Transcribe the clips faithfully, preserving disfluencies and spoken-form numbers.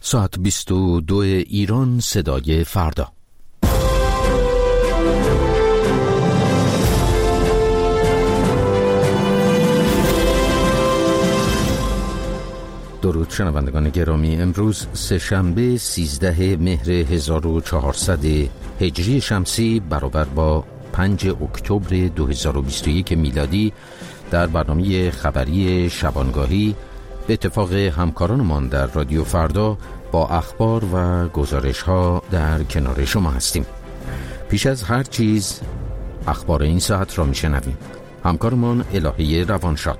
ساعت بیست و دو ایران، صدای فردا. درود شنوندگان گرامی، امروز سه‌شنبه سیزده مهر هزار و چهارصد هجری شمسی برابر با پنج اکتبر دو هزار و بیست و یک میلادی در برنامه خبری شبانگاهی به اتفاق همکارانمان در رادیو فردا با اخبار و گزارش ها در کنار شما هستیم. پیش از هر چیز اخبار این ساعت را میشنویم. همکارمان الهه روانشاد.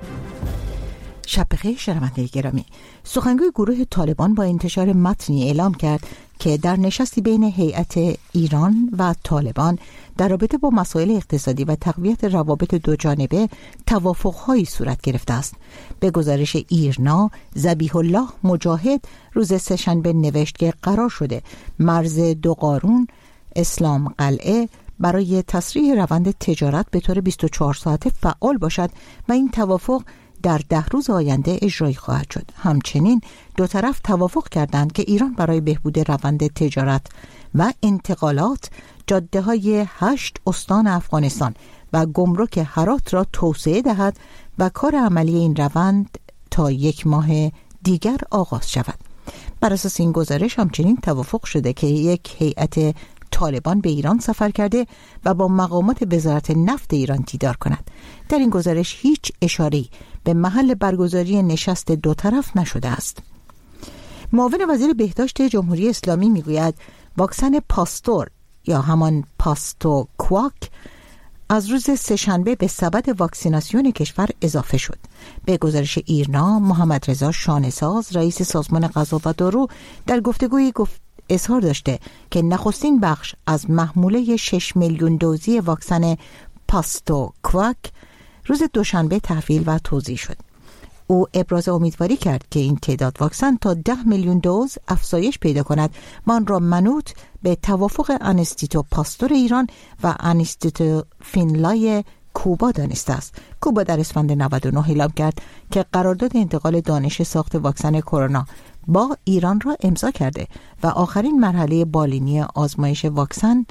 شب بخیر شنونده گرامی. سخنگوی گروه طالبان با انتشار متنی اعلام کرد که در نشستی بین هیئت ایران و طالبان در رابطه با مسائل اقتصادی و تقویت روابط دو جانبه توافق‌هایی صورت گرفته است. به گزارش ایرنا، ذبیح الله مجاهد روز سه‌شنبه نوشت که قرار شده مرز دو قارون اسلام قلعه برای تسریع روند تجارت به طور بیست و چهار ساعته فعال باشد و این توافق در ده روز آینده اجرایی خواهد شد. همچنین دو طرف توافق کردند که ایران برای بهبود روند تجارت و انتقالات جاده های هشت استان افغانستان و گمرک هرات را توسعه دهد و کار عملی این روند تا یک ماه دیگر آغاز شود. بر اساس این گزارش همچنین توافق شده که یک هیئت طالبان به ایران سفر کرده و با مقامات وزارت نفت ایران دیدار کند. در این گزارش هیچ اشاره‌ای به محل برگزاری نشست دو طرف نشده است. معاون وزیر بهداشت جمهوری اسلامی میگوید واکسن پاستور یا همان پاستوکواک از روز سه‌شنبه به سبد واکسیناسیون کشور اضافه شد. به گزارش ایرنا، محمد رضا شانه‌ساز رئیس سازمان غذا و دارو در گفتگویی گفت اظهار داشته که نخستین بخش از محموله شش میلیون دوزی واکسن پاستوکواک روز دوشنبه تحویل و توزیع شد. او ابراز امیدواری کرد که این تعداد واکسن تا ده میلیون دوز افزایش پیدا کند و آن را منوط به توافق انستیتو پاستور ایران و انستیتو فینلای کوبا دانسته است. کوبا در اسفند نود و نه اعلام کرد که قرارداد انتقال دانش ساخت واکسن کرونا با ایران را امضا کرده و آخرین مرحله بالینی آزمایش واکسن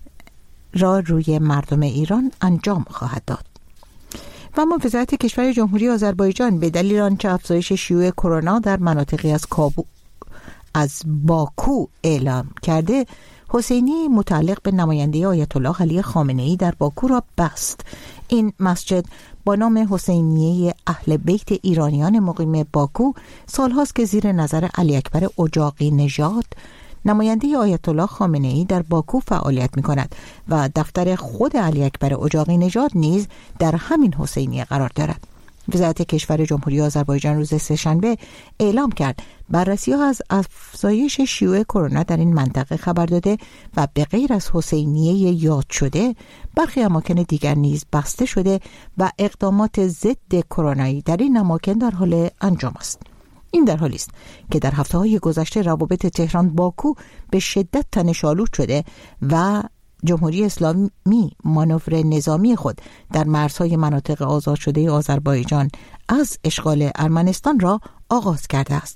را روی مردم ایران انجام خواهد داد. و اما وزارت کشور جمهوری آذربایجان به دلیل آنچه افزایش شیوع کرونا در مناطقی از کابو از باکو اعلام کرده، حسینی متعلق به نماینده آیت الله علی خامنه‌ای در باکو را بست. این مسجد با نام حسینیه اهل بیت ایرانیان مقیم باکو سالهاست که زیر نظر علی اکبر اجاقی نژاد نماینده آیت الله خامنه‌ای در باکو فعالیت می‌کند و دفتر خود علی اکبر اجاقی نژاد نیز در همین حسینیه قرار دارد. وزارت کشور جمهوری آذربایجان روز سه‌شنبه اعلام کرد بررسی‌ها از افزایش شیوع کرونا در این منطقه خبر داده و به غیر از حسینیه یاد شده برخی اماکن دیگر نیز بسته شده و اقدامات ضد کرونایی در این اماکن در حال انجام است. این در حالی است که در هفته‌های گذشته روابط تهران باکو به شدت تنش‌آلود شده و جمهوری اسلامی مانور نظامی خود در مرزهای مناطق آزاد شده آذربایجان از اشغال ارمنستان را آغاز کرده است.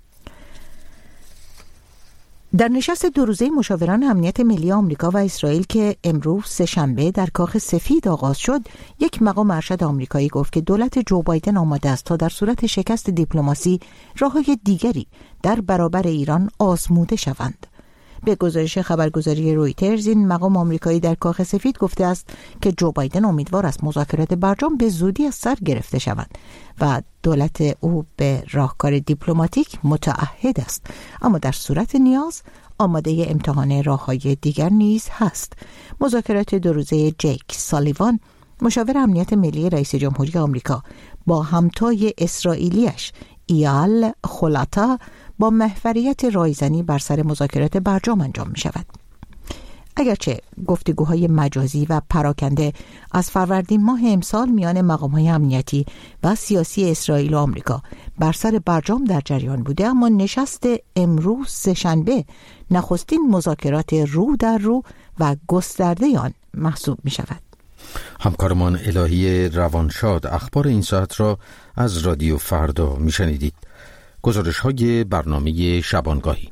در نشست دو روزه مشاوران امنیت ملی آمریکا و اسرائیل که امروز سه‌شنبه در کاخ سفید آغاز شد، یک مقام ارشد آمریکایی گفت که دولت جو بایدن آماده است تا در صورت شکست دیپلماسی راه‌های دیگری در برابر ایران آزموده شوند. به گزارش خبرگزاری رویترز، این مقام آمریکایی در کاخ سفید گفته است که جو بایدن امیدوار است مذاکرات برجام به زودی از سر گرفته شوند و دولت او به راهکار دیپلماتیک متعهد است، اما در صورت نیاز آماده امتحان راه‌های دیگر نیز هست. مذاکرات دو روزه جیک سالیوان، مشاور امنیت ملی رئیس جمهوری آمریکا، با همتای اسرائیلیش ایال خلاتا با محوریت رایزنی بر سر مذاکرات برجام انجام می شود. اگرچه گفتگوهای مجازی و پراکنده از فروردین ماه امسال میان مقام‌های امنیتی و سیاسی اسرائیل و آمریکا بر سر برجام در جریان بوده، اما نشست امروز سه‌شنبه نخستین مذاکرات رو در رو و گسترده آن محسوب می شود. همکارمان الهی روانشاد اخبار این ساعت را از رادیو فردا می شنیدید. گزارش‌های برنامه شبانگاهی.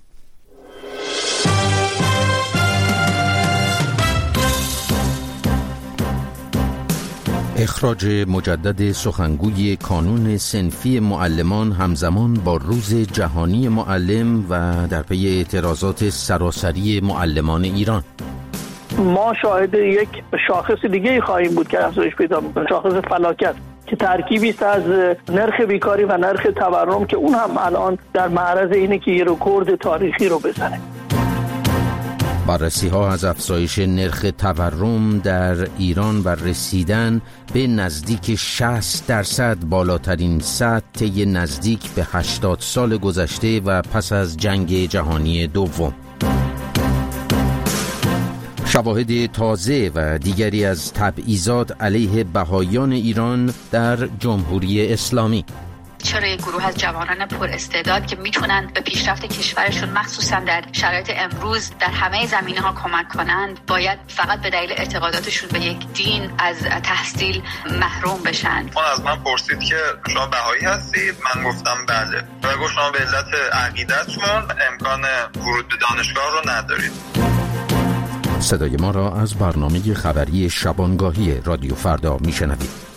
اخراج مجدد سخنگوی کانون صنفی معلمان همزمان با روز جهانی معلم و در پی اعتراضات سراسری معلمان ایران. ما شاهد یک شاخص دیگه خواهیم بود که افزایش پیدا می‌کنه، شاخص فلاکت که ترکیبی است از نرخ بیکاری و نرخ تورم که اون هم الان در معرض اینه که یه رکورد تاریخی رو بزنه. بررسی ها از افزایش نرخ تورم در ایران و رسیدن به نزدیک شصت درصد، بالاترین سطح طی نزدیک به هشتاد سال گذشته و پس از جنگ جهانی دوم. شواهد تازه و دیگری از تبعیضات علیه بهائیان ایران در جمهوری اسلامی. چرا یک گروه از جوانان پر استعداد که میتونن به پیشرفت کشورشون مخصوصا در شرایط امروز در همه زمینه‌ها کمک کنند، باید فقط به دلیل اعتقاداتشون به یک دین از تحصیل محروم بشن؟ اون از من پرسید که شما بهایی هستید؟ من گفتم بله. و گفت شما به علت عقیدتون امکان ورود به دانشگاه رو ندارید. صدای ما را از برنامه خبری شبانگاهی رادیو فردا میشنوید.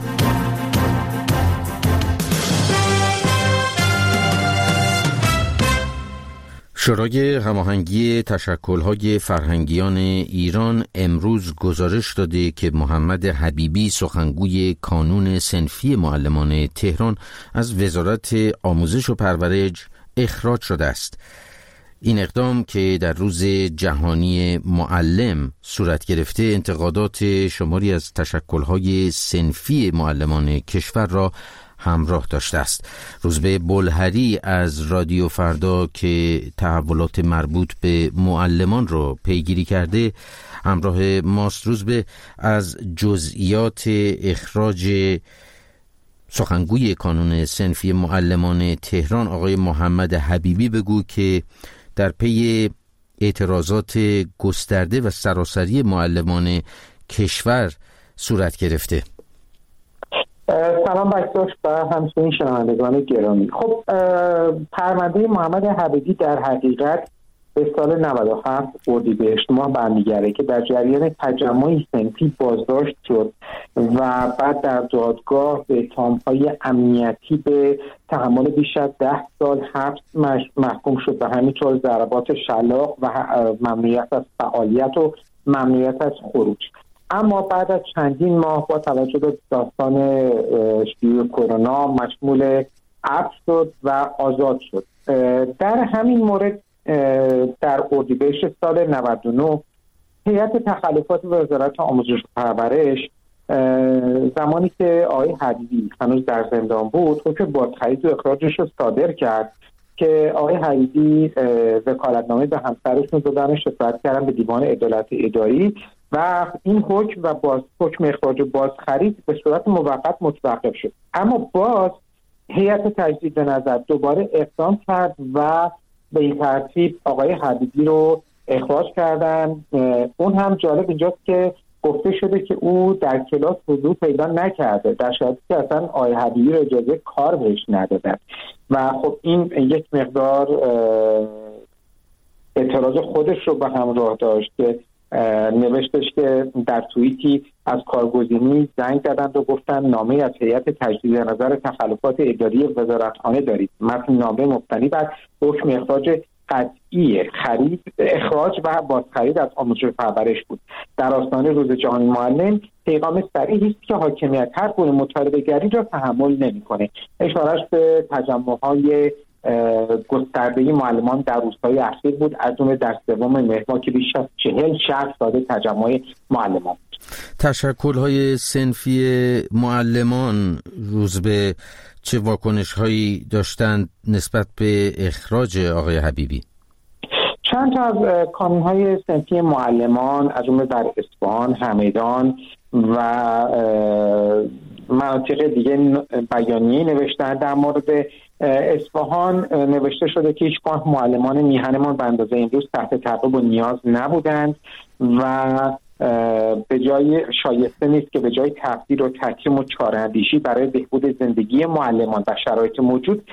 شورای هماهنگی تشکل‌های فرهنگیان ایران امروز گزارش داده که محمد حبیبی سخنگوی کانون صنفی معلمان تهران از وزارت آموزش و پرورش اخراج شده است. این اقدام که در روز جهانی معلم صورت گرفته انتقادات شماری از تشکل‌های صنفی معلمان کشور را همراه داشته است. روزبه بلهری از رادیو فردا که تحولات مربوط به معلمان را پیگیری کرده همراه ماست. روزبه، از جزئیات اخراج سخنگوی کانون صنفی معلمان تهران آقای محمد حبیبی بگو که در پی اعتراضات گسترده و سراسری معلمان کشور صورت گرفته. سلام بکتاش و همچنین شنوندگان گرامی. خب پرونده محمد حبیبی در حقیقت به سال نود و هفت اردیبهشت ماه برمیگرده که در جریان تجمع صنفی بازداشت شد و بعد در دادگاه به اتهام‌های امنیتی به تحمل بیش از ده سال حبس محکوم شد و همینطور ضربات شلاق و ممنوعیت از فعالیت و ممنوعیت از خروج. اما بعد از چندین ماه با توجه به داستان شیوع کرونا مشمول عفو شد و آزاد شد. در همین مورد در اردیبهشت سال نود و نه هیئت تخلفات وزارت آموزش و پرورش زمانی که آقای حبیبی هنوز در زندان بود حکم بازخرید و اخراجش رو صادر کرد که آقای حبیبی وکالتنامه به همسرشون دادن و شکایت کردن به دیوان عدالت اداری و این حکم و باز حکم اخراج و بازخرید به صورت موقت متوقف شد. اما باز هیئت تجدید نظر دوباره اقدام کرد و به این ترتیب آقای حبیبی رو اخراج کردن. اون هم جالب اینجاست که گفته شده که او در کلاس حضور پیدا نکرده، در شرایطی که اصلا آقای حبیبی رو اجازه کار بهش ندادن و خب این یک مقدار اعتراض خودش رو به همراه داشت که نوشتش که در توییتی از کارگزینی زنگ زدند و گفتن نامه از هیئت تجدید نظر تخلفات اداری وزارتخانه دارید. متن نامه مبتنی بر حکم اخراج قطعی خرید اخراج و بازخرید از آموزش و پرورش بود. در آستانه روز جهانی معلم پیغام صریحی است که حاکمیت هر گونه مطالبه‌گری را تحمل نمی‌کنه. اشارهش به تجمع‌های گسترده‌ای معلمان در روزهای اخیر بود، از جمله در سوم مهر ماه که بیش از چهل شهر ساده تجمع معلمان بود. تشکل‌های صنفی معلمان روز به چه واکنش‌هایی داشتند نسبت به اخراج آقای حبیبی؟ چند تا از کانون‌های صنفی معلمان از جمله در اصفهان، همدان و مناطق دیگه بیانیه نوشتن. در مورد اصفهان نوشته شده که هیچگاه معلمان میهنمان به اندازه امروز تحت تعقیب و نیاز نبودند و به جای شایسته نیست که به جای تقدیر و تحکیم و چاره‌اندیشی برای بهبود زندگی معلمان و شرایط موجود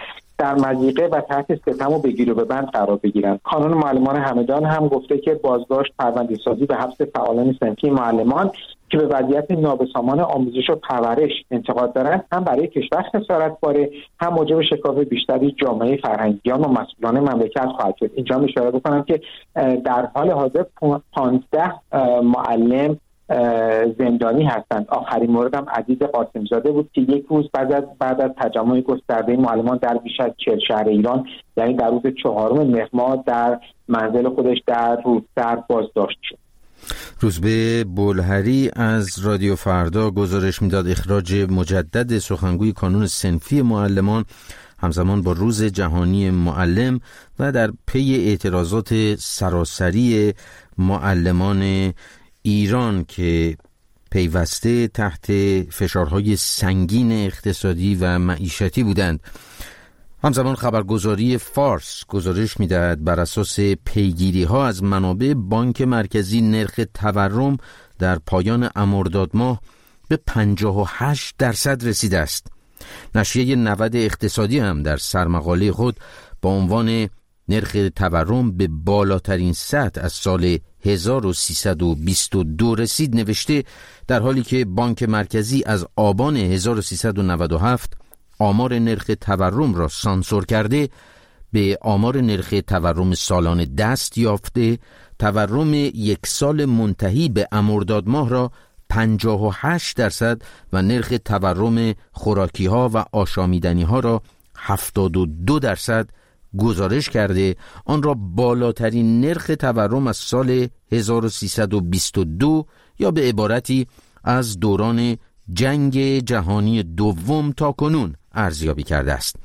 در مضیقه و تحت ستم و بگیر و ببند قرار بگیرند. کانون معلمان همدان هم گفته که بازداشت، پرونده سازی و حبس فعالان صنفی معلمان که به وضعیت نابسامان آموزش و پرورش انتقاد دارند هم برای کشور خسارت باره، هم موجب شکاف بیشتری جامعه فرهنگیان و مسئولان مملکت خواهد شد. اینجا هم اشاره بکنم که در حال حاضر پانزده معلم زندانی هستند. آخرین مورد هم عزیز قاسم زاده بود که یک روز بعد از بعد از تجمع گسترده معلمان در بیش از چهل شهر ایران، یعنی در روز چهارم مهر ماه، در منزل خودش در روسر بازداشت شد. روزبه بولهری از رادیو فردا گزارش میداد اخراج مجدد سخنگوی کانون صنفی معلمان همزمان با روز جهانی معلم و در پی اعتراضات سراسری معلمان ایران که پیوسته تحت فشارهای سنگین اقتصادی و معیشتی بودند. همزمان خبرگزاری فارس گزارش می‌دهد بر اساس پیگیری‌ها از منابع بانک مرکزی نرخ تورم در پایان مرداد ماه به پنجاه و هشت درصد رسیده است. نشریه نود اقتصادی هم در سرمقاله خود با عنوان نرخ تورم به بالاترین سطح از سال هزار و سیصد و بیست و دو رسید نوشته در حالی که بانک مرکزی از آبان هزار و سیصد و نود و هفت آمار نرخ تورم را سانسور کرده، به آمار نرخ تورم سالانه دست یافته، تورم یک سال منتهی به مرداد ماه را پنجاه و هشت درصد و نرخ تورم خوراکی ها و آشامیدنی ها را هفتاد و دو درصد گزارش کرده، آن را بالاترین نرخ تورم از سال هزار و سیصد و بیست و دو یا به عبارتی از دوران جنگ جهانی دوم تا کنون ارزیابی کرده است.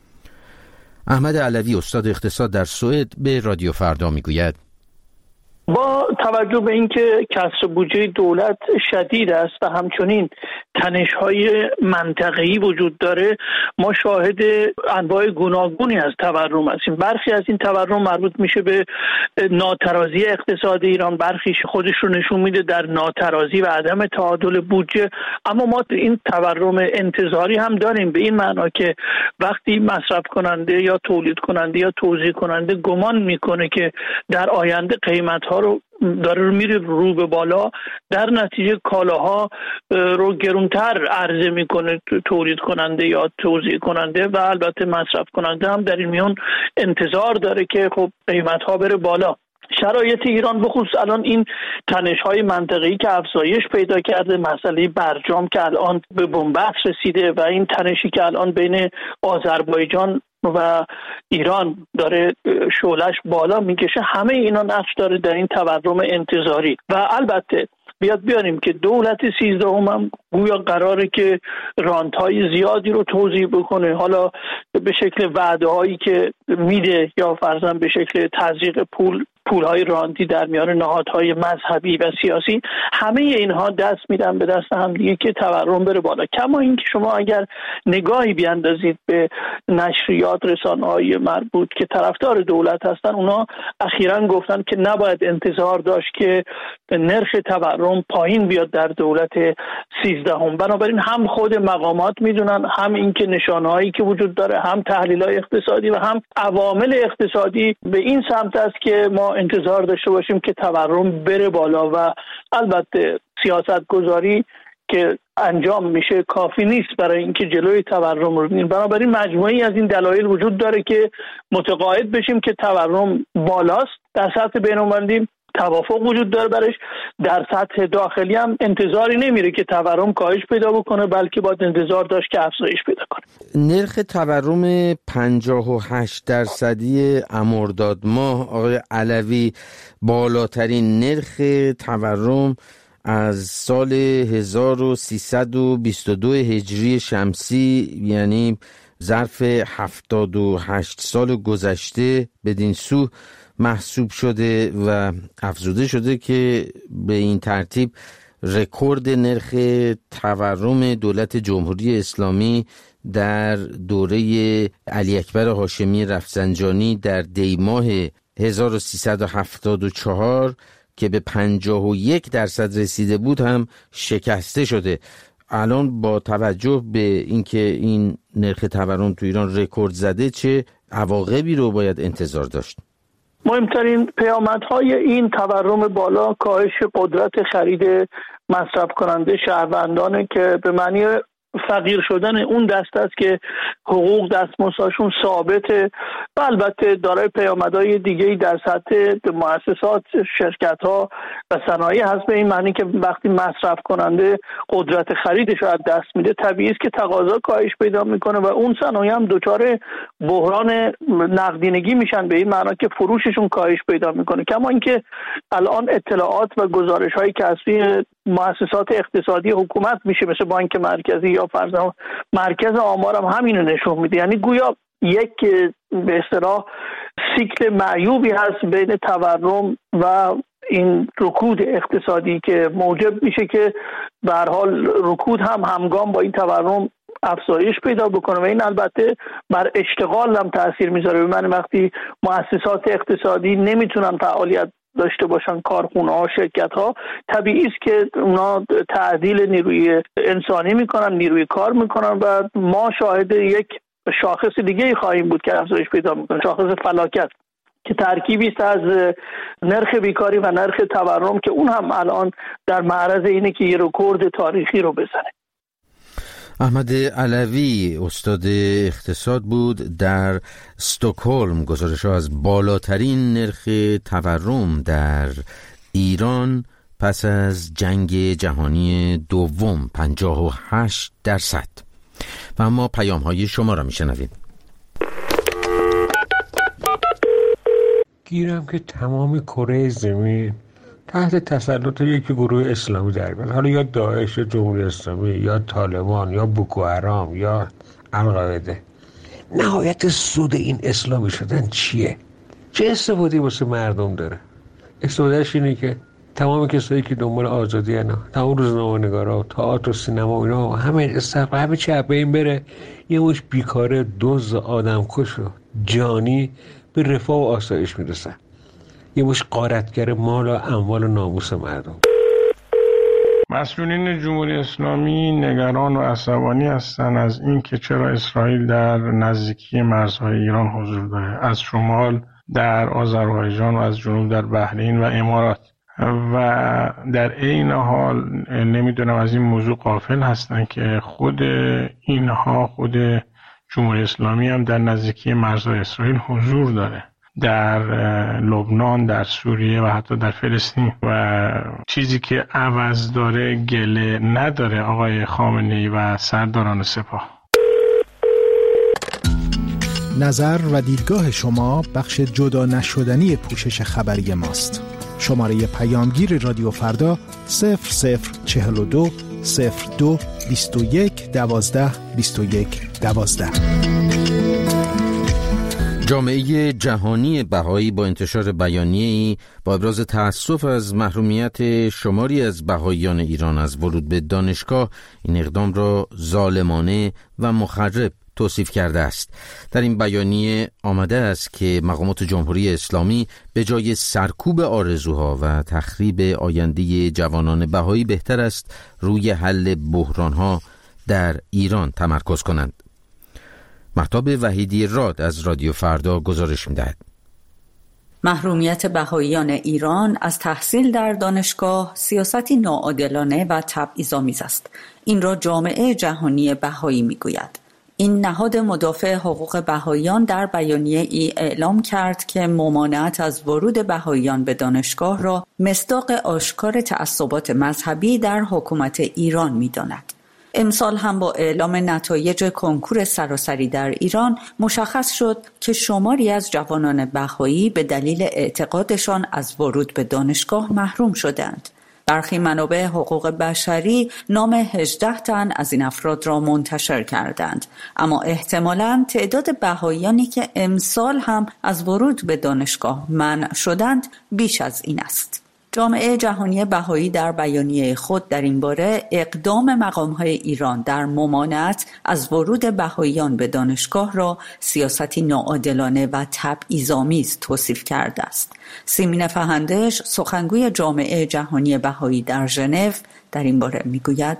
احمد علوی استاد اقتصاد در سوئد به رادیو فردا میگوید با توجه به اینکه کسر بودجه دولت شدید است و همچنین تنش‌های منطقه‌ای وجود داره، ما شاهد انواع گوناگونی از تورم هستیم. برخی از این تورم مربوط میشه به ناترازی اقتصاد ایران، برخیش خودش رو نشون میده در ناترازی و عدم تعادل بودجه. اما ما این تورم انتظاری هم داریم، به این معنا که وقتی مصرف کننده یا تولید کننده یا توزیع کننده گمان میکنه که در آینده قیمت‌ها رو داره میره رو به بالا، در نتیجه کالاها رو گرونتر عرضه میکنه تولید کننده یا توزیع کننده و البته مصرف کننده هم در این میان انتظار داره که خب قیمت‌ها بره بالا. شرایط ایران بخصوص الان این تنش‌های منطقه‌ای که افزایش پیدا کرده، مسئله برجام که الان به بنبست رسیده و این تنشی که الان بین آذربایجان و ایران داره شعله‌اش بالا میکشه، همه اینا نقش داره در این تورم انتظاری. و البته بیاد بیاریم که دولت سیزدهم هم گویا قراره که رانت‌های زیادی رو توزیع بکنه، حالا به شکل وعده‌هایی که میده یا فرضاً به شکل تزریق پول پولهای رانتی در میان نهادهای مذهبی و سیاسی. همه اینها دست میدن به دست هم دیگه که تورم بره بالا. کما اینکه شما اگر نگاهی بیاندازید به نشریات، رسانه‌های مربوط که طرفدار دولت هستن، اونا اخیراً گفتن که نباید انتظار داشت که نرخ تورم پایین بیاد در دولت سیزدهم. بنابراین هم خود مقامات میدونن، هم اینکه نشانه‌هایی که وجود داره، هم تحلیل‌های اقتصادی و هم عوامل اقتصادی به این سمت است که ما انتظار داشته باشیم که تورم بره بالا. و البته سیاست گذاری که انجام میشه کافی نیست برای اینکه جلوی تورم رو بگیریم. بنابراین مجموعی از این دلایل وجود داره که متقاعد بشیم که تورم بالاست. در سطح بین‌المللی توافق وجود داره برش، در سطح داخلی هم انتظاری نمیره که تورم کاهش پیدا بکنه، بلکه باید انتظار داشت که افزایش پیدا کنه. نرخ تورم پنجاه و هشت درصدی مرداد ماه آقای علوی بالاترین نرخ تورم از سال هزار و سیصد و بیست و دو هجری شمسی، یعنی ظرف هفتاد و هشت سال گذشته بدین سو محسوب شده و افزوده شده که به این ترتیب رکورد نرخ تورم دولت جمهوری اسلامی در دوره علی اکبر هاشمی رفسنجانی در دی ماه هزار و سیصد و هفتاد و چهار که به پنجاه و یک درصد رسیده بود هم شکسته شده. الان با توجه به اینکه این نرخ تورم تو ایران رکورد زده چه عواقبی رو باید انتظار داشت؟ مهمترین پیامدهای این تورم بالا کاهش قدرت خرید مصرف کننده شهروندانه که به معنی فقیر شدن اون دست است که حقوق دستمزدشون ثابته و البته دارای پیامدهای دیگه‌ای در سطح مؤسسات، شرکت‌ها و صنایع هست، به این معنی که وقتی مصرف کننده قدرت خریدش رو از دست میده طبیعی است که تقاضا کاهش پیدا میکنه و اون صنایع هم دچار بحران نقدینگی میشن، به این معنی که فروششون کاهش پیدا میکنه. کما اینکه الان اطلاعات و گزارش‌هایی که از سوی مؤسسات اقتصادی حکومت میشه مثل بانک مرکزی یا فرضاً مرکز آمار هم همین رو نشون میده، یعنی گویا یک به اصطلاح سیکل معیوبی هست بین تورم و این رکود اقتصادی که موجب میشه که به هر حال رکود هم همگام با این تورم افزایش پیدا بکنه و این البته بر اشتغال هم تاثیر میذاره. به معنی وقتی مؤسسات اقتصادی نمیتونن فعالیت داشته باشن، کارخونه ها، شرکت ها، طبیعی است که اونا تعدیل نیروی انسانی میکنن، نیروی کار میکنن و ما شاهد یک شاخص دیگه خواهیم بود که افزایش پیدا میکنه، شاخص فلاکت که ترکیبی است از نرخ بیکاری و نرخ تورم که اون هم الان در معرض اینه که یه رکورد تاریخی رو بزنه. احمد علوی استاد اقتصاد بود در استکهلم. گزارش ها از بالاترین نرخ تورم در ایران پس از جنگ جهانی دوم پنجاه و هشت درصد. و اما پیام های شما را می شنویم. گیرم که تمام کره زمین تحت تسلط یک گروه اسلامی در بیاد، حالا یا داعش یا جمهوری اسلامی یا طالبان یا بوکو حرام یا القاعده. نهایت سود این اسلامی شدن چیه؟ چه استفاده واسه مردم داره؟ استفادهش اینه که تمام کسایی که دنبال آزادی هستن، تمام روزنامه‌نگارا، تئاتر و سینما، اینا همه استفاده همه چی به این بره یه مش بیکاره دزد آدمکش و جانی به رفاه و آسایش میرسن، یه مش غارتگر مال و اموال و ناموس مردم. مسئولین جمهوری اسلامی نگران و عصبانی هستند از این که چرا اسرائیل در نزدیکی مرزهای ایران حضور داره، از شمال در آذربایجان و از جنوب در بحرین و امارات، و در عین حال نمیدونم از این موضوع غافل هستن که خود اینها، خود جمهوری اسلامی هم در نزدیکی مرزهای اسرائیل حضور داره، در لبنان، در سوریه و حتی در فلسطین. و چیزی که عوض داره گله نداره آقای خامنه‌ای و سرداران سپاه. نظر و دیدگاه شما بخش جدا نشدنی پوشش خبری ماست. شماره پیامگیر رادیو فردا صفر صفر چهل و دو صفر دو بیست و یک دوازده بیست و یک دوازده. جامعه جهانی بهایی با انتشار بیانیه‌ای با ابراز تأسف از محرومیت شماری از بهاییان ایران از ورود به دانشگاه این اقدام را ظالمانه و مخرب توصیف کرده است. در این بیانیه آمده است که مقامات جمهوری اسلامی به جای سرکوب آرزوها و تخریب آینده جوانان بهایی بهتر است روی حل بحرانها در ایران تمرکز کنند. مهتاب وحیدی راد از رادیو فردا گزارش می‌دهد. محرومیت بهاییان ایران از تحصیل در دانشگاه سیاستی ناعادلانه و تبعیض‌آمیز است. این را جامعه جهانی بهایی می‌گوید. این نهاد مدافع حقوق بهاییان در بیانیه ای اعلام کرد که ممانعت از ورود بهاییان به دانشگاه را مصداق آشکار تعصبات مذهبی در حکومت ایران می‌داند. امسال هم با اعلام نتایج کنکور سراسری در ایران مشخص شد که شماری از جوانان بهایی به دلیل اعتقادشان از ورود به دانشگاه محروم شدند. برخی منابع حقوق بشری نام هجده تن از این افراد را منتشر کردند، اما احتمالاً تعداد بهاییانی که امسال هم از ورود به دانشگاه منع شدند بیش از این است. جامعه جهانی بهایی در بیانیه خود در این باره اقدام مقام‌های ایران در ممانعت از ورود بهاییان به دانشگاه را سیاستی ناعادلانه و تبعیض‌آمیز توصیف کرده است. سیمین فهندش، سخنگوی جامعه جهانی بهایی در ژنو، در این باره میگوید: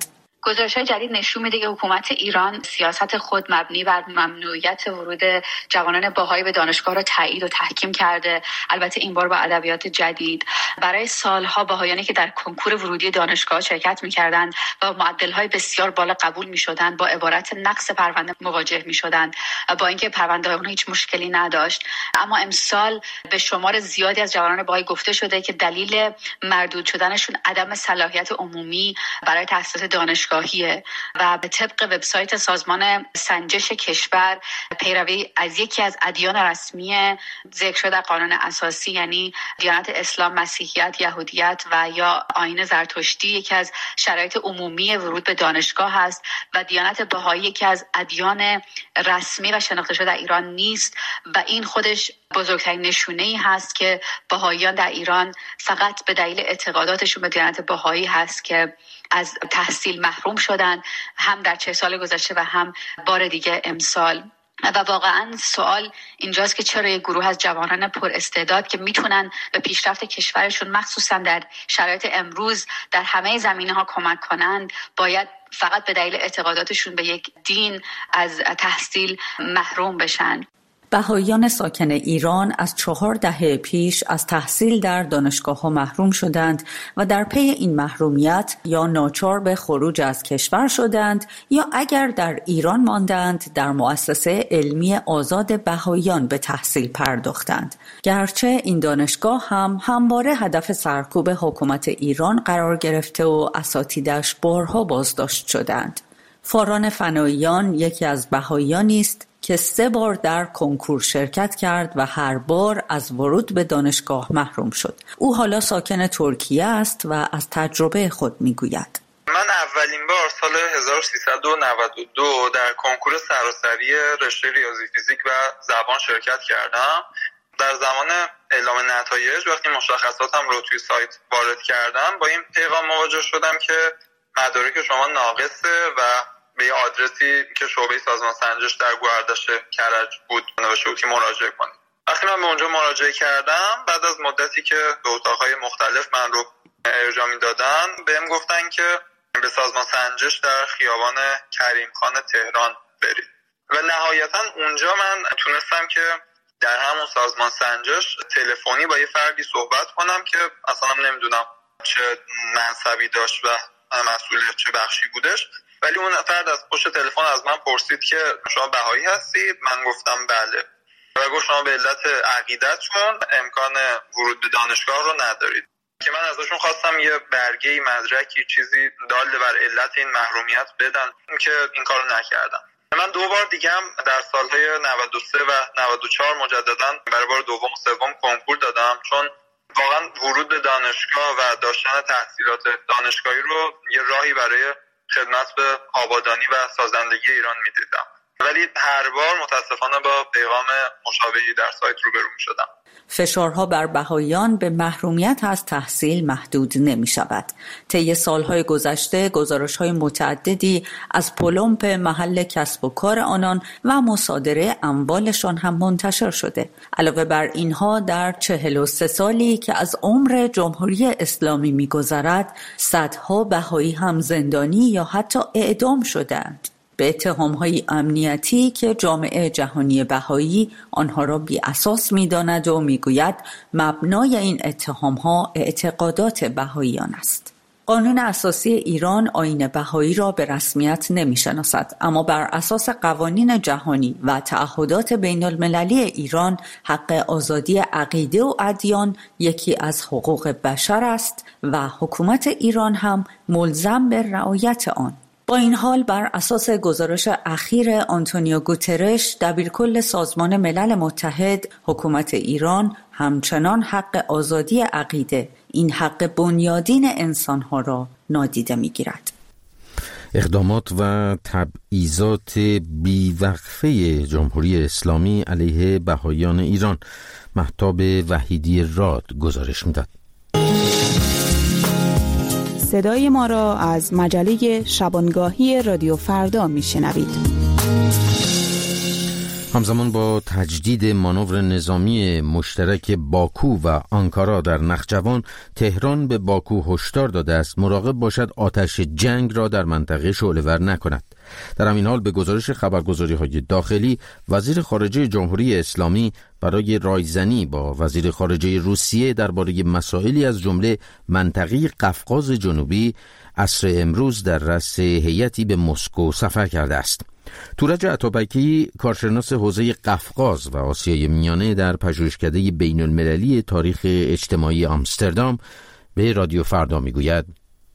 گزارش‌های جدید نشون میده که حکومت ایران سیاست خود مبنی بر ممنوعیت ورود جوانان بهایی به دانشگاه را تایید و تحکیم کرده. البته این بار با ادبیات جدید. برای سالها بهایانی که در کنکور ورودی دانشگاه شرکت می‌کردند و معدل‌های بسیار بالا قبول می‌شدند با عبارت نقص پرونده مواجه می‌شدند، با اینکه پرونده اونها هیچ مشکلی نداشت. اما امسال به شمار زیادی از جوانان بهایی گفته شده که دلیل مردود شدنشون عدم صلاحیت عمومی برای تأسیس دانشگاهیه و به طبق وبسایت سازمان سنجش کشور پیروی از یکی از ادیان رسمی ذکر شده در قانون اساسی، یعنی دیانت اسلام، مسیحیت، یهودیت و یا آیین زرتشتی یکی از شرایط عمومی ورود به دانشگاه است و دیانت بهایی یکی از ادیان رسمی و شناخته شده در ایران نیست و این خودش بزرگترین نشونه‌ای هست که بهاییان در ایران فقط به دلیل اعتقاداتشون به دیانت بهایی هست که از تحصیل محروم شدن، هم در چه سال گذشته و هم بار دیگه امسال. و واقعا سوال اینجاست که چرا یک گروه از جوانان پر استعداد که میتونن به پیشرفت کشورشون مخصوصا در شرایط امروز در همه زمینه‌ها کمک کنند باید فقط به دلیل اعتقاداتشون به یک دین از تحصیل محروم بشن. بهاییان ساکن ایران از چهار دهه پیش از تحصیل در دانشگاه‌ها محروم شدند و در پی این محرومیت یا ناچار به خروج از کشور شدند یا اگر در ایران ماندند در مؤسسه علمی آزاد بهاییان به تحصیل پرداختند. گرچه این دانشگاه هم همواره هدف سرکوب حکومت ایران قرار گرفته و اساتیدش بارها بازداشت شدند. فاران فناییان یکی از بهاییانی است که سه بار در کنکور شرکت کرد و هر بار از ورود به دانشگاه محروم شد. او حالا ساکن ترکیه است و از تجربه خود میگوید. من اولین بار سال هزار و سیصد و نود و دو در کنکور سراسری رشته ریاضی فیزیک و زبان شرکت کردم. در زمان اعلام نتایج وقتی مشخصاتم رو توی سایت وارد کردم با این پیغام مواجه شدم که مدارک شما ناقصه و به یه آدرسی که شعبه سازمان سنجش در گوهردشت کرج بود نوشته بود که مراجعه کنید. وقتی من به اونجا مراجعه کردم بعد از مدتی که به اتاقهای مختلف من رو ارجاع میدادن بهم گفتن که به سازمان سنجش در خیابان کریم خان تهران برید و نهایتا اونجا من تونستم که در همون سازمان سنجش تلفنی با یه فردی صحبت کنم که اصلا نمیدونم چه منصبی داشت و مسئول چه بخشی بودش، ولی اون فرد از پشت تلفن از من پرسید که شما بهایی هستید؟ من گفتم بله و گفت شما به علت عقیدتون امکان ورود به دانشگاه رو ندارید که من ازشون خواستم یه برگه مدرکی چیزی دال بر علت این محرومیت بدن که این کارو نکردم. من دو بار دیگه هم در سالهای نود و سه و نود و چهار مجددا برای بار دوم و سوم کنکور دادم چون واقعا ورود به دانشگاه و داشتن تحصیلات دانشگاهی رو یه راهی برای خدمت به آبادانی و سازندگی ایران میدیدم، ولی هر بار متاسفانه با پیغام مشابهی در سایت روبرو میشدم. فشارها بر بهاییان به محرومیت از تحصیل محدود نمی شود. طی سالهای گذشته گزارش‌های متعددی از پلمپ محل کسب و کار آنان و مصادره اموالشان هم منتشر شده. علاوه بر اینها در چهل و سه سالی که از عمر جمهوری اسلامی می گذرد صدها بهایی هم زندانی یا حتی اعدام شدند به اتهام‌های امنیتی که جامعه جهانی بهایی آنها را بی اساس می‌داند و می‌گوید مبنای این اتهام‌ها اعتقادات بهاییان است. قانون اساسی ایران آیین بهایی را به رسمیت نمی‌شناسد، اما بر اساس قوانین جهانی و تعهدات بین‌المللی ایران حق آزادی عقیده و ادیان یکی از حقوق بشر است و حکومت ایران هم ملزم به رعایت آن. با این حال بر اساس گزارش اخیر آنتونیو گوترش دبیرکل سازمان ملل متحد، حکومت ایران همچنان حق آزادی عقیده، این حق بنیادین انسانها را نادیده می‌گیرد. اقدامات و تبعیضات بیوقفه جمهوری اسلامی علیه بهاییان ایران. مهتاب وحیدی راد گزارش می‌داد. صدای ما را از مجله شبانگاهی رادیو فردا میشنوید. همزمان با تجدید مانور نظامی مشترک باکو و آنکارا در نخجوان، تهران به باکو هشدار داده است مراقب باشد آتش جنگ را در منطقه شعله‌ور نکند. در همین حال به گزارش خبرگزاری‌های داخلی، وزیر خارجه جمهوری اسلامی برای رایزنی با وزیر خارجه روسیه درباره مسائلی از جمله منطقه قفقاز جنوبی عصر امروز در رأس هیئتی به مسکو سفر کرده است. تورج عطابکی، کارشناس حوزه قفقاز و آسیای میانه در پژوهشکده بین المللی تاریخ اجتماعی آمستردام، به رادیو فردا میگوید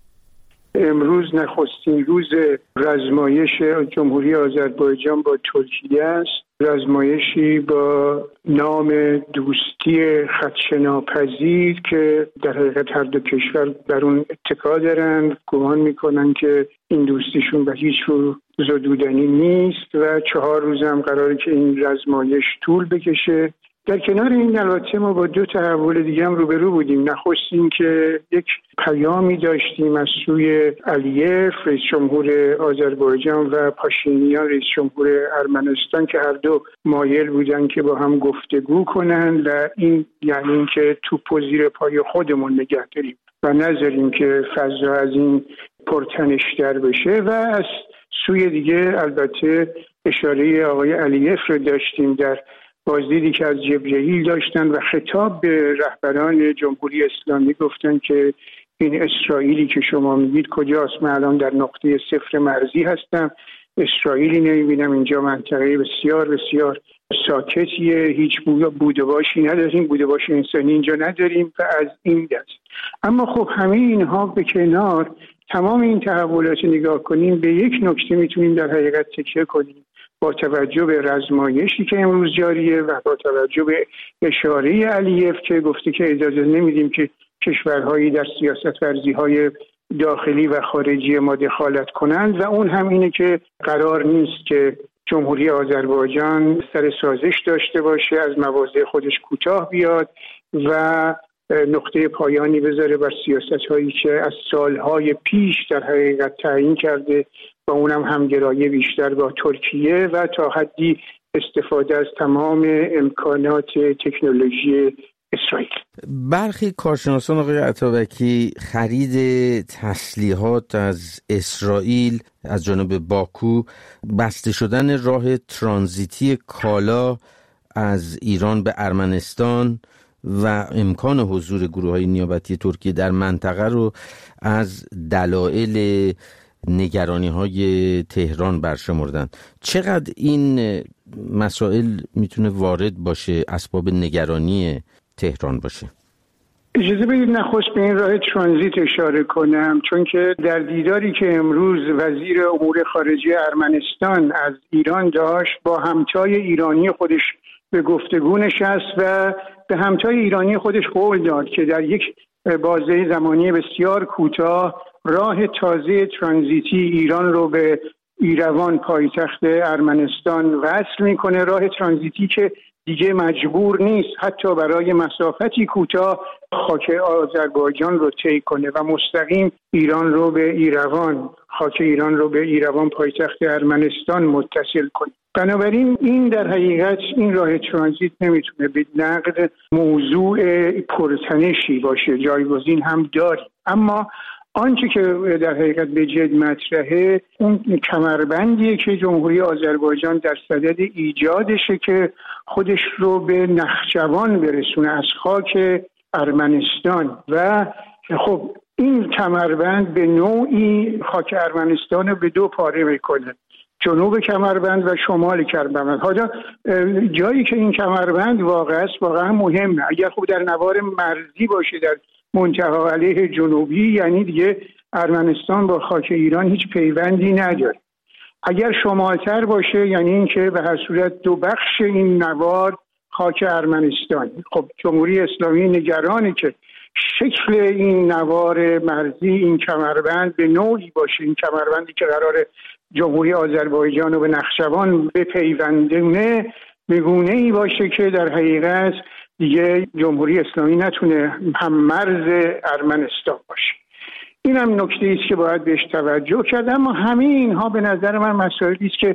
امروز نخستین روز رزمایش جمهوری آذربایجان با ترکیه است. رزمایشی با نام دوستی خدشه‌ناپذیر که در حقیقت هر دو کشور بر اون اتکا دارند، گمان میکنن که این دوستیشون به هیچ رو زدودنی نیست و چهار روز هم قراره که این رزمایش طول بکشه. در کنار این البته ما با دو تحول دیگه هم روبرو بودیم. نخست این که یک پیامی داشتیم از سوی علیف رئیس جمهور آذربایجان و پاشینیان رئیس جمهور ارمنستان که هر دو مایل بودن که با هم گفتگو کنن و این یعنی این که توپو زیر پای خودمون نگه داریم و نذاریم که فضا از این پرتنش‌تر بشه. و از سوی دیگه البته اشاره آقای علیف رو داشتیم در بازدیدی که از جبرئیل داشتن و خطاب به رهبران جمهوری اسلامی گفتن که این اسرائیلی که شما میگید کجاست؟ من الان در نقطه صفر مرزی هستم، اسرائیلی نمیبینم، اینجا منطقه بسیار بسیار ساکتیه، هیچ بود و باشی نداریم، بود و باش انسانی اینجا نداریم و از این دست. اما خب همه اینها به کنار، تمام این تحولات نگاه کنیم، به یک نکته میتونیم در حقیقت تکیه کنیم با توجه به رزمایشی که امروز جاریه و با توجه به اشاره علیف که گفته که اجازه نمیدیم که کشورهایی در سیاست ورزی‌های داخلی و خارجی ما دخالت کنند و اون هم اینه که قرار نیست که جمهوری آذربایجان سر سازش داشته باشه، از مواضع خودش کوتاه بیاد و نقطه پایانی بذاره بر سیاست‌هایی که از سالهای پیش در حقیقت تعیین کرده و اونم همگرایی بیشتر با ترکیه و تا حدی استفاده از تمام امکانات تکنولوژی اسرائیل. برخی کارشناسان آقای عطابکی خرید تسلیحات از اسرائیل از جانب باکو، بسته شدن راه ترانزیتی کالا از ایران به ارمنستان و امکان حضور گروه‌های نیابتی ترکیه در منطقه رو از دلایل نگرانی‌های تهران برشمردن. چقدر این مسائل میتونه وارد باشه، اسباب نگرانی تهران باشه؟ اجازه بدید نخست به این راه ترانزیت اشاره کنم، چون که در دیداری که امروز وزیر امور خارجه ارمنستان از ایران داشت، با همتای ایرانی خودش به گفتگو نشست و به همتای ایرانی خودش قول داد که در یک بازه زمانی بسیار کوتاه راه تازه ترانزیتی ایران رو به ایروان پایتخت ارمنستان وصل میکنه. راه ترانزیتی که دیگه مجبور نیست حتی برای مسافتی کوتاه خاک آذربایجان رو طی کنه و مستقیم ایران رو به ایروان، خاک ایران رو به ایروان پایتخت ارمنستان متصل کنه. بنابراین این در حقیقت این راه ترانزیت نمیتونه به نقد موضوع پرتنشی باشه، جایگزین هم داریم. اما آنچه که در حقیقت به جد مطرحه اون کمربندیه که جمهوری آذربایجان در صدد ایجادشه که خودش رو به نخجوان برسونه از خاک ارمنستان و خب این کمربند به نوعی خاک ارمنستان رو به دو پاره میکنه، جنوب کمربند و شمال کمربند. حالا جایی که این کمربند واقع است واقعا مهمه. اگر خب در نوار مرزی باشه در منطقه علیه جنوبی، یعنی دیگه ارمنستان با خاک ایران هیچ پیوندی نداره. اگر شمالتر باشه یعنی این که به هر صورت دو بخش این نوار خاک ارمنستان. خب جمهوری اسلامی نگرانه که شکل این نوار مرزی، این کمربند به نوعی باشه، این کمربندی که قراره جمهوری آذربایجان رو به نخجوان بپیوندونه به گونه‌ای باشه که در حقیقت دیگه جمهوری اسلامی نتونه هم مرز ارمنستان باشه. این هم نکته ایست که باید بهش توجه کرد. اما همه اینها به نظر من مسائلی است که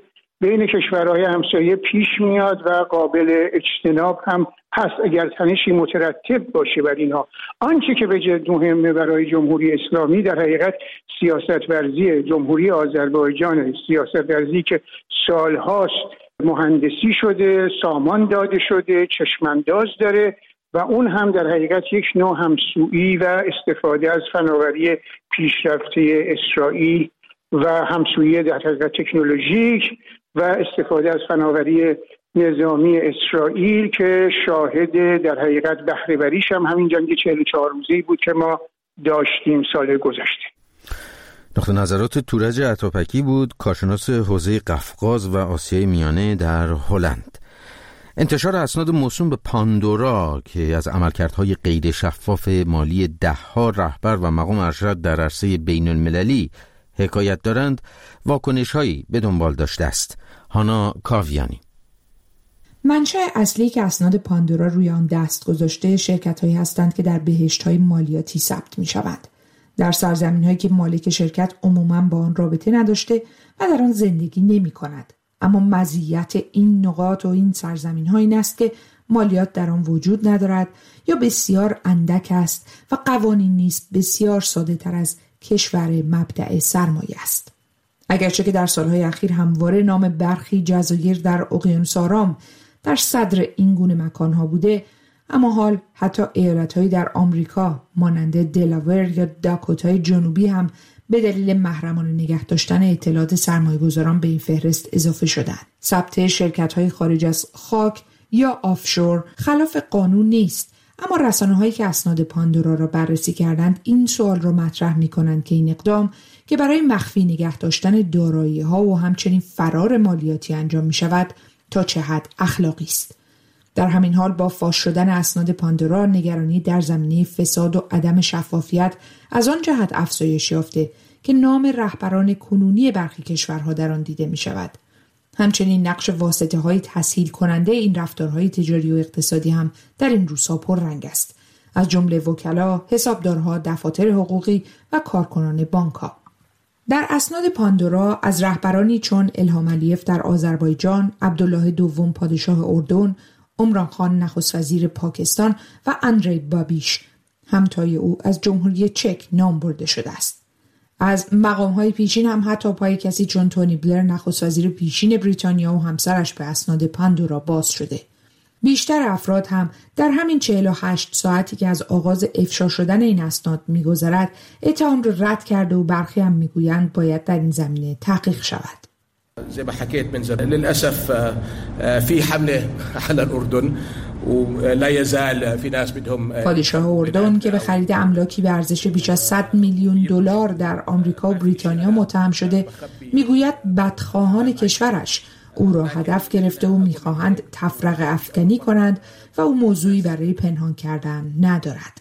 بین کشورهای همسایه پیش میاد و قابل اجتناب هم هست اگر تنشی مترتب باشه بر اینها. آنچه که به جد مهمه برای جمهوری اسلامی در حقیقت سیاست ورزی جمهوری آذربایجان، سیاست ورزی که سالهاست مهندسی شده، سامان داده شده، چشمانداز داره و اون هم در حقیقت یک نوع همسویی و استفاده از فناوری پیشرفته اسرائیل و همسویی در حقیقت تکنولوژیک و استفاده از فناوری نظامی اسرائیل که شاهد در حقیقت بهره وریش هم همین جنگ چهل و چهار روزه‌ای بود که ما داشتیم سال گذشته. نقطه نظرات تورج عطاپکی بود، کارشناس حوزه قفقاز و آسیای میانه در هلند. انتشار اسناد موسوم به پاندورا که از عملکردهای غیر شفاف مالی ده‌ها رهبر و مقام ارشد در عرصه بین المللی حکایت دارند، واکنش‌هایی به دنبال داشته است. هانا کاویانی. منشأ اصلی که اسناد پاندورا روی آن دست گذاشته شرکت‌هایی هستند که در بهشت‌های مالیاتی ثبت می‌شوند. در سرزمین‌هایی که مالک شرکت عموماً با آن رابطه نداشته و در آن زندگی نمی‌کند. اما مزیت این نقاط و این سرزمین‌ها این است که مالیات در آن وجود ندارد یا بسیار اندک است و قوانین نیز بسیار ساده‌تر از کشور مبدأ سرمایه است. اگرچه که در سالهای اخیر همواره نام برخی جزایر در اقیانوس آرام در صدر این گونه مکانها بوده، اما حال حتی ایالت‌هایی در آمریکا مانند دلاور یا داکوتای جنوبی هم به دلیل محرمانه نگه داشتن اطلاعات سرمایه‌گذاران به این فهرست اضافه شدند. ثبت شرکت‌های خارج از خاک یا آفشور خلاف قانون نیست، اما رسانه‌هایی که اسناد پاندورا را بررسی کردند این سوال را مطرح می‌کنند که این اقدام که برای مخفی نگه داشتن دارایی‌ها و همچنین فرار مالیاتی انجام می‌شود تا چه حد اخلاقی است. در همین حال با فاش شدن اسناد پاندورا نگرانی در زمینه فساد و عدم شفافیت از آن جهت افزایش یافته که نام رهبران کنونی برخی کشورها در آن دیده می شود. همچنین نقش واسطه های تسهیل کننده این رفتارهای تجاری و اقتصادی هم در این روزها پررنگ است، از جمله وکلا، حسابدارها، دفاتر حقوقی و کارکنان بانک‌ها. در اسناد پاندورا از رهبرانی چون الهام علیف در آذربایجان، عبدالله دوم پادشاه اردن، عمران خان نخست وزیر پاکستان و اندری بابیش همتای او از جمهوری چک نام برده شده است. از مقام‌های پیشین هم حتی پای کسی چون تونی بلر نخست وزیر پیشین بریتانیا و همسرش به اسناد پاندورا باز شده. بیشتر افراد هم در همین چهل و هشت ساعتی که از آغاز افشا شدن این اسناد می‌گذرد اتهام را رد کرده و برخی هم می‌گویند باید در این زمینه تحقیق شود. زي ما حكيت من زمان للأسف في حملة على الأردن ولا يزال في ناس بدهم. پادشاه اردن که به خرید املاکی به ارزش بیش از صد میلیون دلار در آمریکا و بریتانیا متهم شده، میگوید بدخواهان کشورش او را هدف گرفته و میخواهند تفرقه افکنی کنند و او موضوعی برای پنهان کردن ندارد.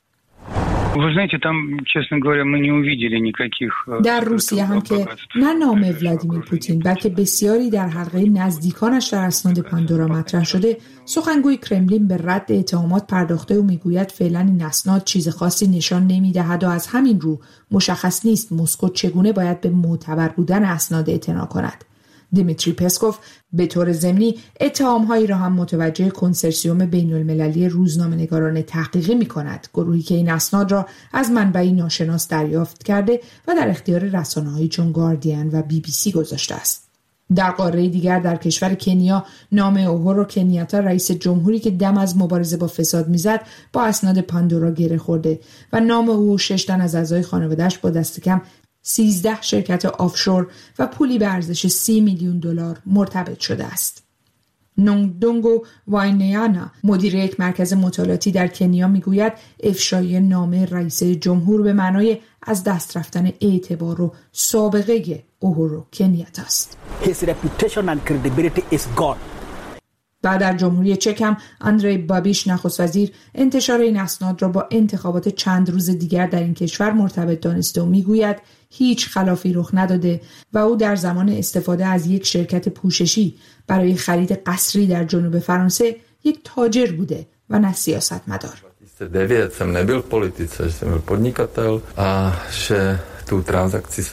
در روسیه هم که نه نام ولادیمیر پوتین بلکه بسیاری در حلقه نزدیکانش در اسناد پاندورا مطرح شده، سخنگوی کرملین به رد اتهامات پرداخته و میگوید فعلا این اسناد چیز خاصی نشان نمیدهد و از همین رو مشخص نیست مسکو چگونه باید به معتبر بودن اسناد اعتنا کند. دیمیتری پسکوف به طور ضمنی اتهام‌هایی را هم متوجه کنسرسیوم بین‌المللی روزنامه‌نگاران تحقیقی می‌کند، گروهی که این اسناد را از منبعی ناشناس دریافت کرده و در اختیار رسانه‌هایی چون گاردین و بی بی سی گذاشته است. در قاره دیگر در کشور کنیا نام اوهورو کنیاتا رئیس جمهوری که دم از مبارزه با فساد میزد با اسناد پاندورا گره خورده و نام او و شش تن از اعضای خانواده‌اش با دست کم سیزده شرکت آفشور و پولی به ارزش سی میلیون دلار مرتبط شده است. نونگدونگو واینیانا مدیر یک مرکز مطالعاتی در کنیا میگوید افشای نام رئیس جمهور به معنای از دست رفتن اعتبار و سابقه اوهورو کنیاتا است. His reputation and credibility is gone. بعد در جمهوری چک هم اندری بابیش نخست وزیر انتشار این اسناد را با انتخابات چند روز دیگر در این کشور مرتبط دانسته و میگوید هیچ خلافی رخ نداده و او در زمان استفاده از یک شرکت پوششی برای خرید قصری در جنوب فرانسه یک تاجر بوده و نه سیاستمدار. devět jsem nebyl v politice, jsem byl podnikatel a že tu transakci jsem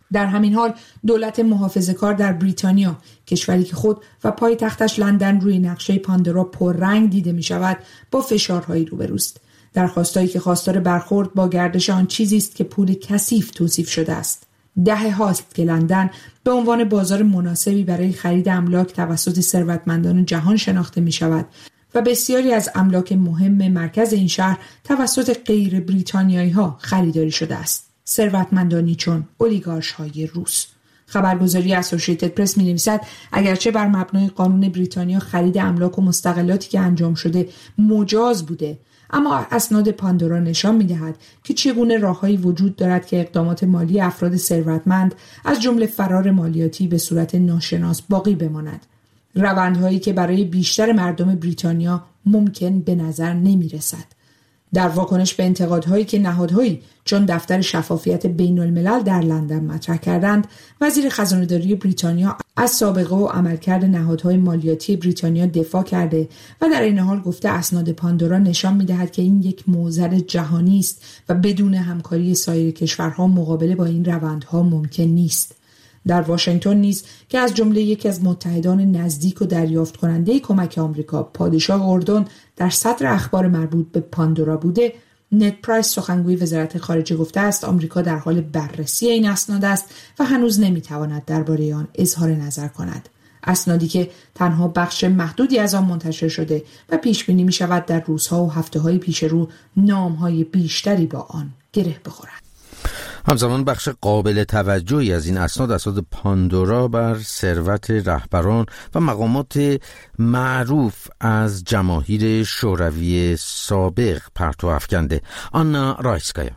در همین حال دولت محافظه‌کار در بریتانیا، کشوری که خود و پایتختش لندن روی نقشه پاندورا پررنگ دیده می شود، با فشارهایی روبروست. درخواستایی که خواستار برخورد با گردش آن چیزی است که پول کثیف توصیف شده است. دهه هاست که لندن به عنوان بازار مناسبی برای خرید املاک توسط ثروتمندان جهان شناخته می شود و بسیاری از املاک مهم مرکز این شهر توسط غیر بریتانیایی ها خریداری شده است. ثروتمندانی چون اولیگارش های روس. خبرگزاری اسوسییتد پرس می نویسد اگرچه بر مبنای قانون بریتانیا خرید املاک و مستقلاتی که انجام شده مجاز بوده، اما اسناد پاندورا نشان می دهد که چگونه راههایی وجود دارد که اقدامات مالی افراد ثروتمند از جمله فرار مالیاتی به صورت ناشناس باقی بماند. روندهایی که برای بیشتر مردم بریتانیا ممکن به نظر نمی رسد. در واکنش به انتقادهایی که نهادهایی چون دفتر شفافیت بین الملل در لندن مطرح کردند، وزیر خزانه‌داری بریتانیا از سابقه و عملکرد نهادهای مالیاتی بریتانیا دفاع کرده و در این حال گفته اسناد پاندورا نشان می‌دهد که این یک معضل جهانی است و بدون همکاری سایر کشورها مقابله با این روندها ممکن نیست. در واشنگتن نیز که از جمله یکی از متحدان نزدیک و دریافت کننده کمک آمریکا، پادشاه اردن در صدر اخبار مربوط به پاندورا بوده، نت پرایس سخنگوی وزارت خارجه گفته است آمریکا در حال بررسی این اسناد است و هنوز نمیتواند درباره آن اظهار نظر کند. اسنادی که تنها بخش محدودی از آن منتشر شده و پیش بینی می شود در روزها و هفته‌های پیش رو نام‌های بیشتری با آن گره بخورد. همزمان بخش قابل توجهی از این اسناد اسناد پاندورا بر ثروت رهبران و مقامات معروف از جماهیر شوروی سابق پرتو افکنده. آنا رایسکایا.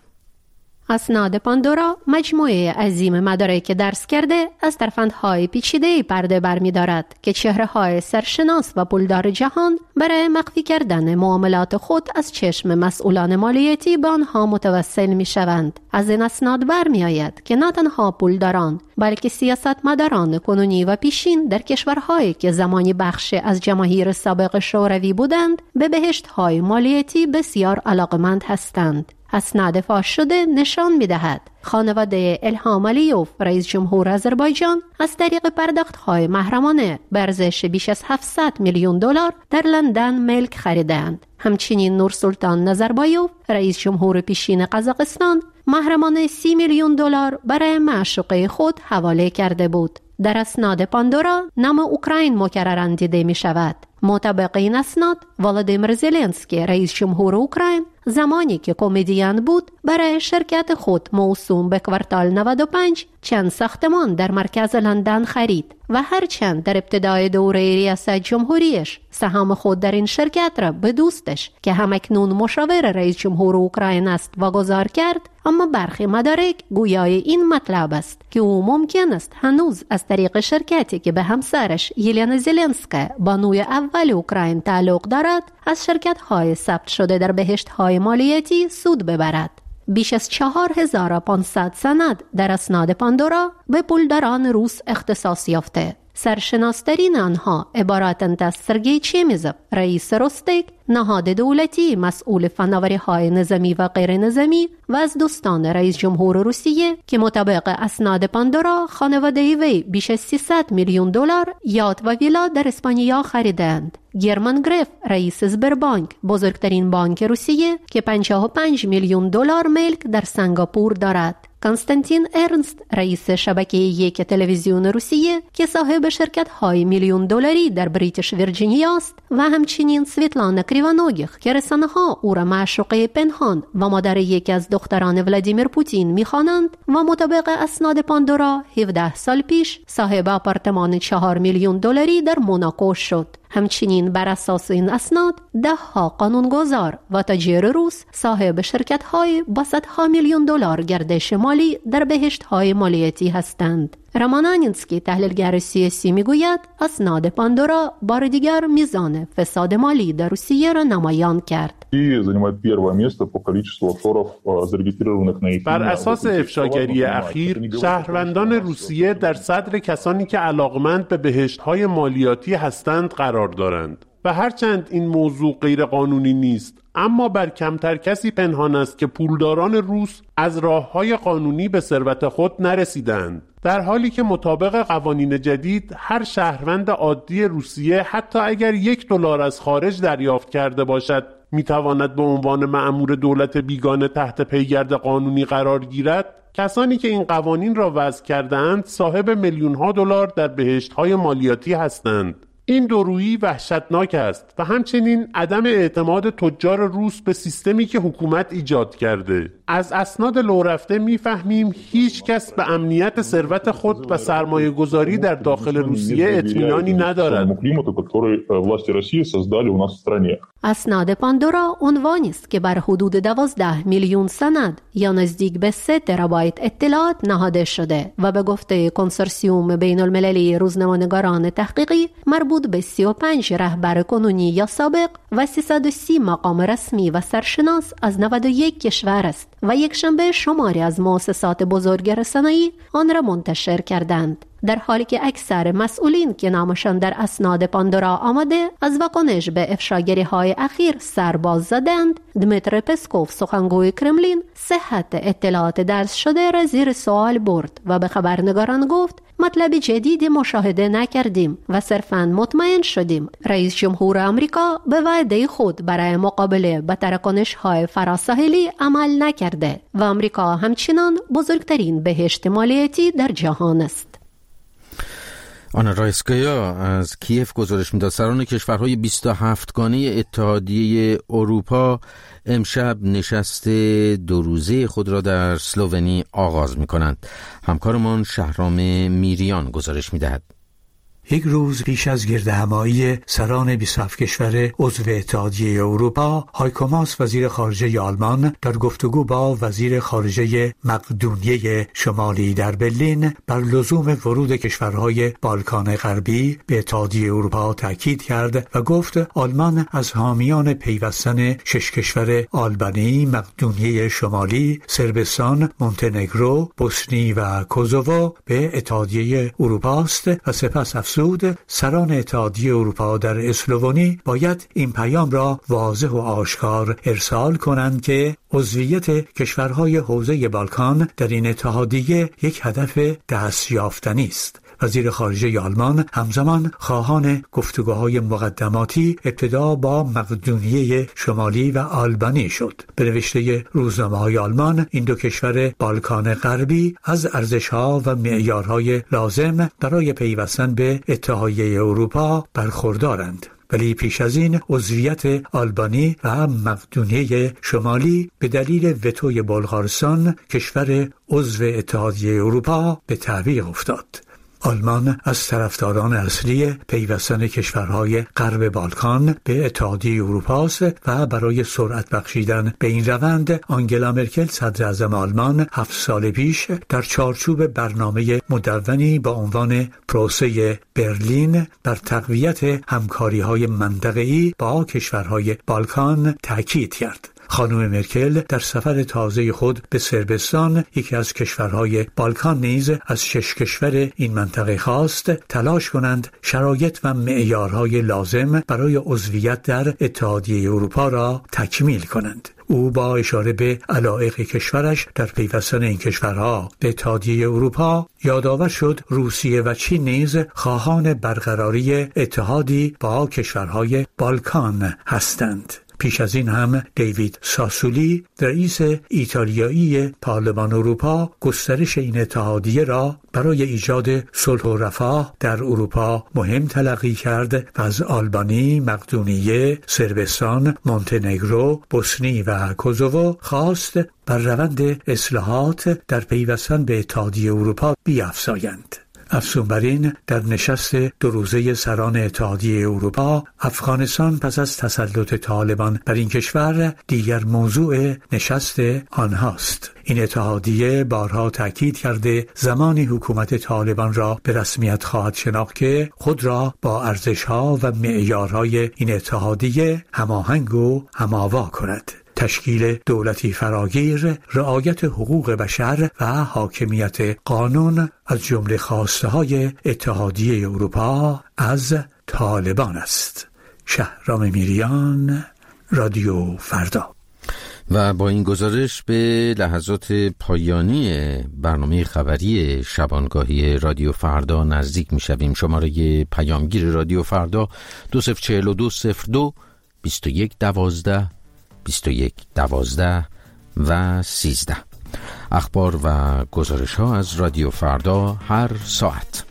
اسناد پاندورا مجموعه عظیم مدارک درس کرده از ترفندهای پیچیده پرده برمی دارد که چهره های سرشناس و پولدار جهان برای مخفی کردن معاملات خود از چشم مسئولان مالیاتی به آنها متوسل می شوند. از این اسناد برمی آید که نه تنها پولداران بلکه سیاستمداران کنونی و پیشین در کشورهایی که زمانی بخش از جماهیر سابق شوروی بودند به بهشت‌های مالیاتی بسیار علاقمند هستند. اسناد فاش شده نشان می‌دهد خانواده الهام علیوف رئیس جمهور آذربایجان از طریق پرداخت‌های محرمانه به ارزش بیش از هفتصد میلیون دلار در لندن ملک خریدند. همچنین نورسلطان نظربایوف رئیس جمهور پیشین قزاقستان محرمانه سی میلیون دلار برای معشوقه خود حواله کرده بود. در اسناد پاندورا نام اوکراین مکرراً دیده می شود. مطابق این اسناد ولادیمیر زلنسکی رئیس جمهور اوکراین زمانی که کمدین بود برای شرکت خود موسوم به کوارتال نود و پنج چند ساختمان در مرکز لندن خرید و هرچند در ابتدای دوره ریاست جمهوریش سهام خود در این شرکت را به دوستش که همکنون مشاور رئیس جمهور اوکراین است واگذار کرد، اما برخی مدارک گویای این مطلب است که او ممکن است هنوز از طریق شرکتی که به همسرش یلنا زلنسکی بانوی اول اوکراین تعلق دارد از شرکت‌های ثبت شده در بهشت‌های مالیاتی سود ببرد. بیش از چهار هزار و پانصد سند در اسناد پاندورا به پولداران روس اختصاص یافته. سرشناسترین آنها عبارتند از سرگئی چمیزوف رئیس روستک، نهاد دولتی مسئول فناوری‌های نظامی و غیر نظامی و از دوستان رئیس جمهور روسیه که مطابق اسناد پاندورا خانواده وی بیش از سیصد میلیون دلار یات و ویلا در اسپانیا خریدند. گرمان گرف رئیس سبربانک بزرگترین بانک روسیه که پنجاه و پنج میلیون دلار ملک در سنگاپور دارد. کنستانتین ارنست رئیس شبکه یک تلویزیون روسیه که صاحب شرکت‌های میلیون دلاری در بریتیش ویرجینیا است و همچنین سویتلانا کریوانوگیخ که رسانه‌ها او را معشوقه پنهان و مادر یکی از دختران ولادیمیر پوتین می‌خوانند و مطابق اسناد پاندورا هفده سال پیش صاحب آپارتمان چهار میلیون دلاری در موناکو شد. همچنین بر اساس این اسناد ده ها قانونگذار و تاجر روس صاحب شرکت‌های با صدها میلیون دلار گردش مالی در بهشت‌های مالیاتی هستند. رامان آنینسکی تحلیلگر سیاسی میگوید اسناد پاندورا بار دیگر میزان فساد مالی در روسیه را نمایان کرد. بر اساس افشاگری اخیر شهروندان روسیه در صدر کسانی که علاقمند به بهشت‌های مالیاتی هستند قرار دارند و هرچند این موضوع غیر قانونی نیست، اما بر کمتر کسی پنهان است که پولداران روس از راه‌های قانونی به ثروت خود نرسیدند، در حالی که مطابق قوانین جدید هر شهروند عادی روسیه حتی اگر یک دلار از خارج دریافت کرده باشد میتواند به عنوان مأمور دولت بیگانه تحت پیگرد قانونی قرار گیرد. کسانی که این قوانین را وضع کردند صاحب میلیون ها دلار در بهشت‌های مالیاتی هستند. این دورویی وحشتناک است و همچنین عدم اعتماد تجار روس به سیستمی که حکومت ایجاد کرده. از اسناد لورفته میفهمیم هیچ کس به امنیت ثروت خود و سرمایه گذاری در داخل روسیه اطمینانی ندارد. اسناد پاندورا عنوانی است که بر حدود دوازده میلیون سند یا نزدیک به سه ترابایت اطلاعات نهاده شده و به گفته کنسورسیوم بین المللی روزنامه‌نگاران تحقیقی مربوط به سی و پنج رهبر کنونی یا سابق و سیصد و سی مقام رسمی و سرشناس از نود و یک کشور است و یکشنبه شماری از مؤسسات بزرگ رسانه‌ای آن را منتشر کردند، در حالی که اکثر مسئولین که نامشان در اسناد پاندورا آمده از واکنش به افشاگری‌های اخیر سرباز زدند. دمیتر پسکوف سخنگوی کرملین صحت اطلاعات درج شده را زیر سوال برد و به خبرنگاران گفت مطلب جدیدی مشاهده نکردیم و صرفاً مطمئن شدیم رئیس جمهور آمریکا به وعده خود برای مقابله با تراکنش‌های فراساحلی عمل نکرده و آمریکا همچنان بزرگترین بهشت مالیاتی در جهان است. آنا رایسکایا از کیف گزارش می‌داد سران کشورهای بیست و هفت گانه اتحادیه اروپا امشب نشست دو روزه خود را در اسلوونی آغاز می‌کنند. همکارمان شهرام میریان گزارش می‌دهد. یک روز پیش از گردهمایی سران بیست و هفت کشور عضو اتحادیه اروپا، هایکو ماس وزیر خارجه آلمان در گفتگو با وزیر خارجه مقدونیه شمالی در برلین بر لزوم ورود کشورهای بالکان غربی به اتحادیه اروپا تاکید کرد و گفت آلمان از حامیان پیوستن شش کشور آلبانی، مقدونیه شمالی، صربستان، مونتنگرو، بوسنی و کوزوو به اتحادیه اروپا است و سپس افزود سران اتحادیه اروپا در اسلوونی باید این پیام را واضح و آشکار ارسال کنند که عضویت کشورهای حوزه بالکان در این اتحادیه یک هدف دستیافتنی است. وزیر خارجه آلمان همزمان خواهان گفتگوهای مقدماتی ابتدا با مقدونیه شمالی و آلبانی شد. به نوشته روزنامه‌های آلمان این دو کشور بالکان غربی از ارزش‌ها و معیارهای لازم برای پیوستن به اتحادیه اروپا برخوردارند. ولی پیش از این عضویت آلبانی و مقدونیه شمالی به دلیل وتوی بلغارستان کشور عضو اتحادیه اروپا به تعویق افتاد. آلمان از طرفداران اصلی پیوستن کشورهای غرب بالکان به اتحادیه اروپا است و برای سرعت بخشیدن به این روند آنگلا مرکل صدر اعظم آلمان هفت سال پیش در چارچوب برنامه مدونی با عنوان پروسه برلین بر تقویت همکاری‌های منطقه‌ای با کشورهای بالکان تاکید کرد. خانم مرکل در سفر تازه خود به صربستان، یکی از کشورهای بالکان، نیز از شش کشور این منطقه خواست تلاش کنند شرایط و معیارهای لازم برای عضویت در اتحادیه اروپا را تکمیل کنند. او با اشاره به علایق کشورش در پیوستن این کشورها به اتحادیه اروپا یادآور شد روسیه و چین نیز خواهان برقراری اتحادی با کشورهای بالکان هستند. پیش از این هم دیوید ساسولی رئیس ایتالیایی پارلمان اروپا گسترش این اتحادیه را برای ایجاد صلح و رفاه در اروپا مهم تلقی کرد و از آلبانی، مقدونیه، صربستان، مونتنگرو، بوسنی و کوزوو خواست بر روند اصلاحات در پیوستن به اتحادیه اروپا بیفزایند. افزون بر این در نشست دو روزه سران اتحادیه اروپا، افغانستان پس از تسلط طالبان بر این کشور دیگر موضوع نشست آنهاست. این اتحادیه بارها تاکید کرده زمانی حکومت طالبان را به رسمیت خواهد شناخت که خود را با ارزش‌ها و معیارهای این اتحادیه هماهنگ و هماوا کند. تشکیل دولتی فراگیر، رعایت حقوق بشر و حاکمیت قانون از جمله خواسته‌های اتحادیه اروپا از طالبان است. شهرام میریان، رادیو فردا. و با این گزارش به لحظات پایانی برنامه خبری شبانگاهی رادیو فردا نزدیک می شویم. شماره پیامگیر رادیو فردا دو صفر چهل و دو صفر دو بیست و یک دوازده بیست و یک دوازده و سیزده. اخبار و گزارش ها از رادیو فردا هر ساعت.